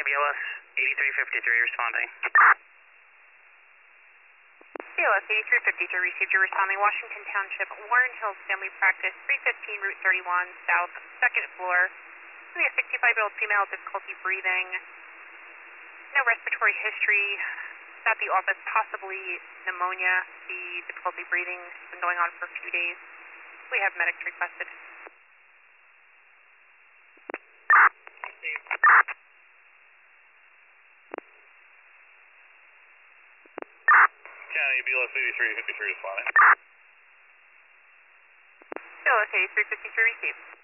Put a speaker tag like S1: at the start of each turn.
S1: BLS 8353 responding.
S2: BLS 8353 received your responding. Washington Township, Warren Hills Family Practice, 315 Route 31 South, 2nd floor. A 65-year-old female, difficulty breathing. No respiratory history. At the office, possibly pneumonia. The difficulty breathing has been going on for a few days. We have medics requested.
S3: County BLS 8353 responding.
S2: BLS 8353 received.